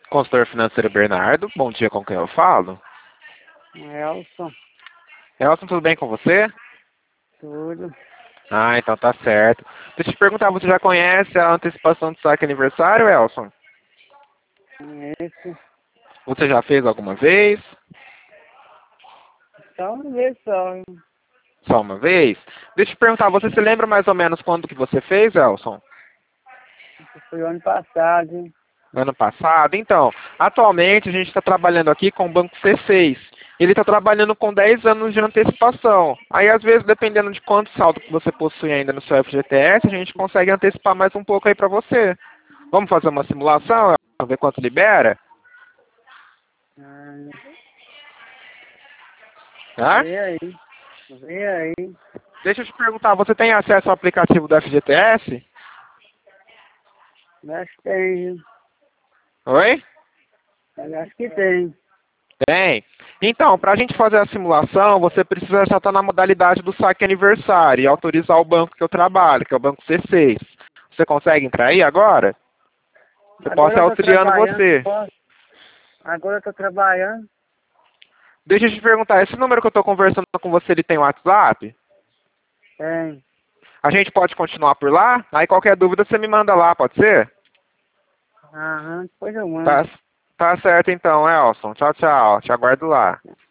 Consultor financeiro Bernardo, bom dia, com quem eu falo? Elson, Elson, tudo bem com você? tudo. Ah, então tá certo. Deixa eu te perguntar, você já conhece a antecipação do saque aniversário, Elson? Esse, Você já fez alguma vez? só uma vez só. Só uma vez? Deixa eu te perguntar, você se lembra mais ou menos quando que você fez, Elson? Foi o ano passado, hein? Ano passado? Então, atualmente a gente está trabalhando aqui com o Banco C6. Ele está trabalhando com 10 anos de antecipação. Aí, às vezes, dependendo de quanto saldo que você possui ainda no seu FGTS, a gente consegue antecipar mais um pouco aí para você. Vamos fazer uma simulação, para ver quanto libera? Ah, Tá? vê aí, vê aí. Deixa eu te perguntar, você tem acesso ao aplicativo do FGTS? Eu acho que tem, viu? Oi? Eu acho que tem. Tem. Então, para a gente fazer a simulação, você precisa já estar na modalidade do saque aniversário e autorizar o banco que eu trabalho, que é o Banco C6. Você consegue entrar aí agora? Eu posso Agora ir eu tô auxiliando trabalhando, você. agora eu tô trabalhando. Deixa eu te perguntar, esse número que eu estou conversando com você, ele tem WhatsApp? Tem. A gente pode continuar por lá? Aí qualquer dúvida você me manda lá, pode ser? Aham, depois eu mando. Tá, tá certo então, Elson. Tchau, tchau. Te aguardo lá.